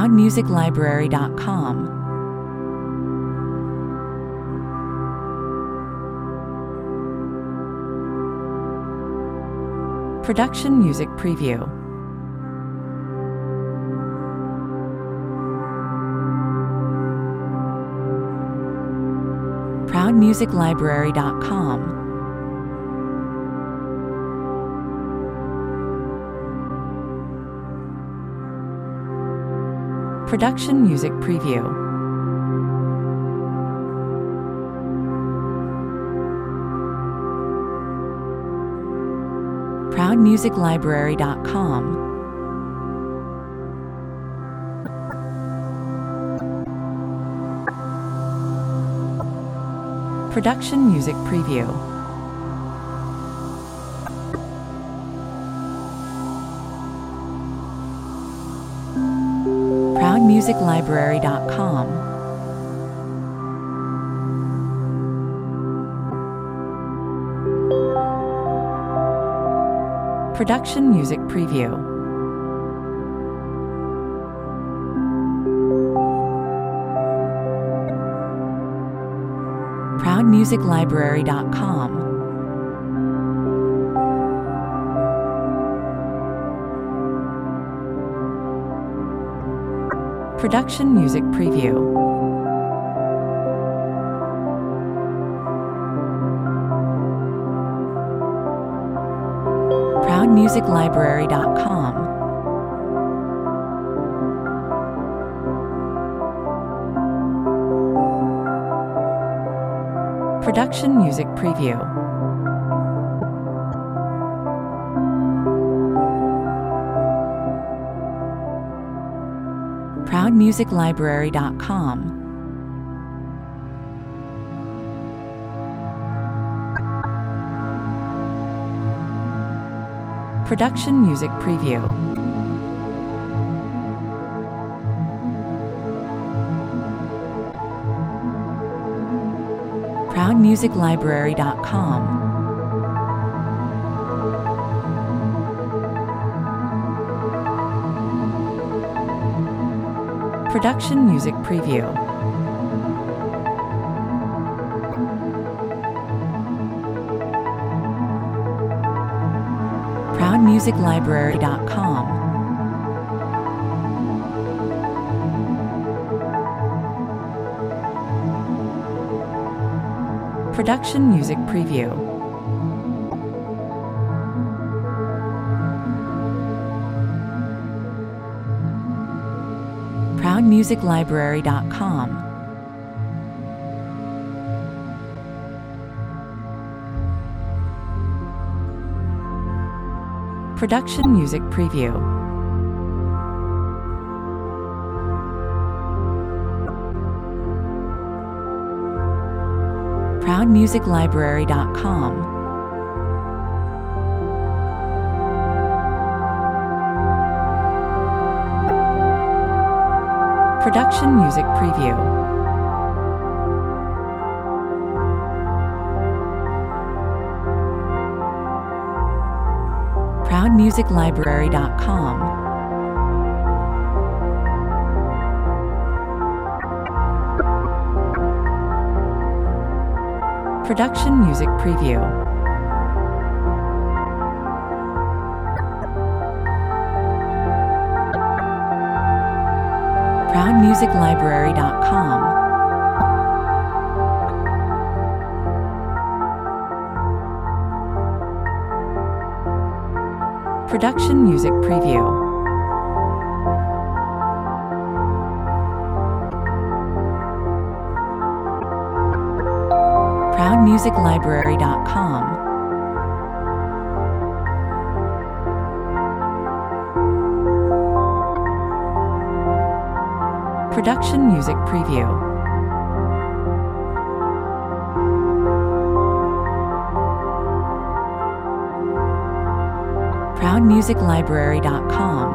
ProudMusicLibrary.com. Production Music Preview. ProudMusicLibrary.com. Production Music Preview. ProudMusicLibrary.com. Production Music Preview. ProudMusicLibrary.com. Production Music Preview. ProudMusicLibrary.com. Production Music Preview. ProudMusicLibrary.com. Production Music Preview. ProudMusicLibrary.com. Production Music Preview. ProudMusicLibrary.com. Production Music Preview. ProudMusicLibrary.com. Production Music Preview. ProudMusicLibrary.com. Production Music Preview. ProudMusicLibrary.com. Production Music Preview. ProudMusicLibrary.com. Production Music Preview. ProudMusicLibrary.com. Production Music Preview. ProudMusicLibrary.com. Production Music Preview. ProudMusicLibrary.com.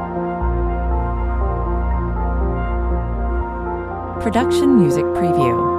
Production Music Preview.